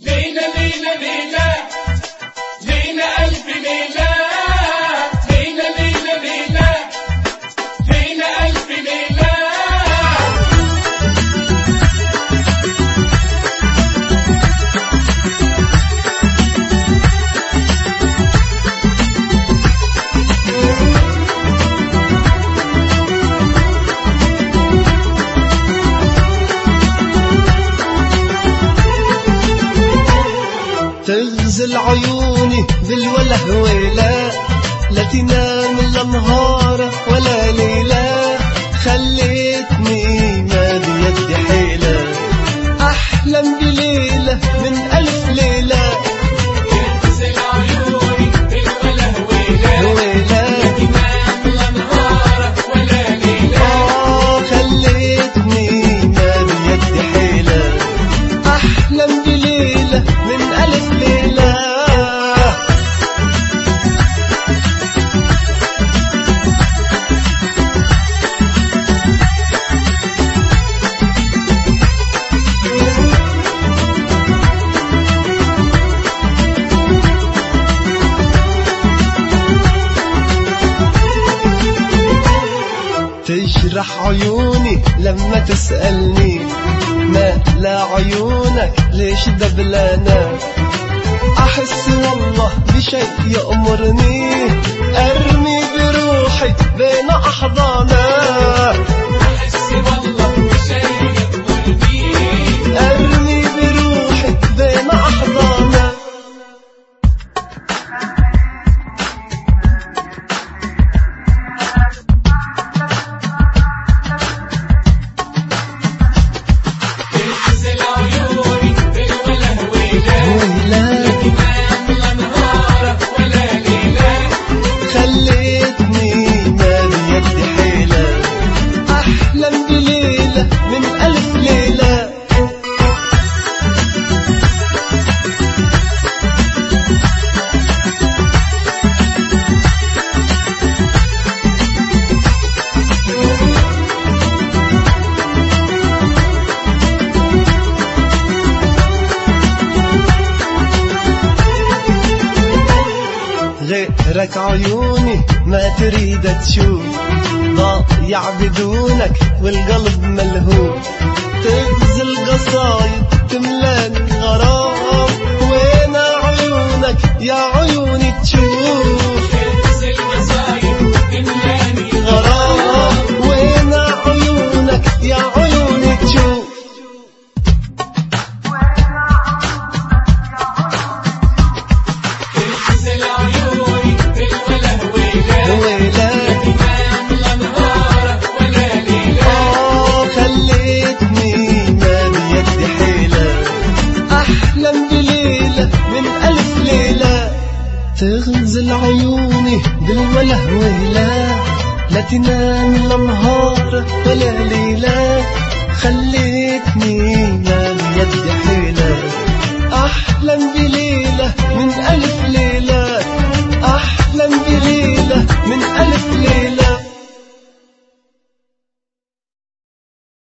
ليلة ليلة ليلة ليلة ألف ليلة ليلة ليلة ليلة ليلة ألف ليلة. تغزل عيوني بالوله ويلا، لا تنام لا نهار ولا ليلة، خليتني ما بيدي حيلة، أحلم بليلة من ألف ليلة. تغزل عيوني بالوله ويلا، لا تنام لا نهار ولا ليلة، خليتني ما بيدي حيلة، أحلم بليلة من ألف ليلة. تجرح عيوني لما تسألني ما لا عيونك ليش دبلانة، أحس والله بشيء يأمرني أرمي بروحي بين أحضانه، أحس والله بشيء يأمرني أرمي بروحي بين أحضانه. غيرك عيوني ما تريد تشوف، ضايع بدونك والقلب ملهوف، تغزل قصايد تملاني غرام، وين عيونك يا عيوني تشوف، تغزل قصايد تملاني غرام، وين عيونك يا عيوني تشوف. تغزل عيوني بالوله ويلا، لا تنام لا نهار ولا ليلة، خليتني ما بيدي حيلة، أحلم بليلة من ألف ليلة. تغزل عيوني بالوله ويلا، لا تنام لا نهار ولا ليلة، خليتني ما بيدي حيلة، أحلم بليلة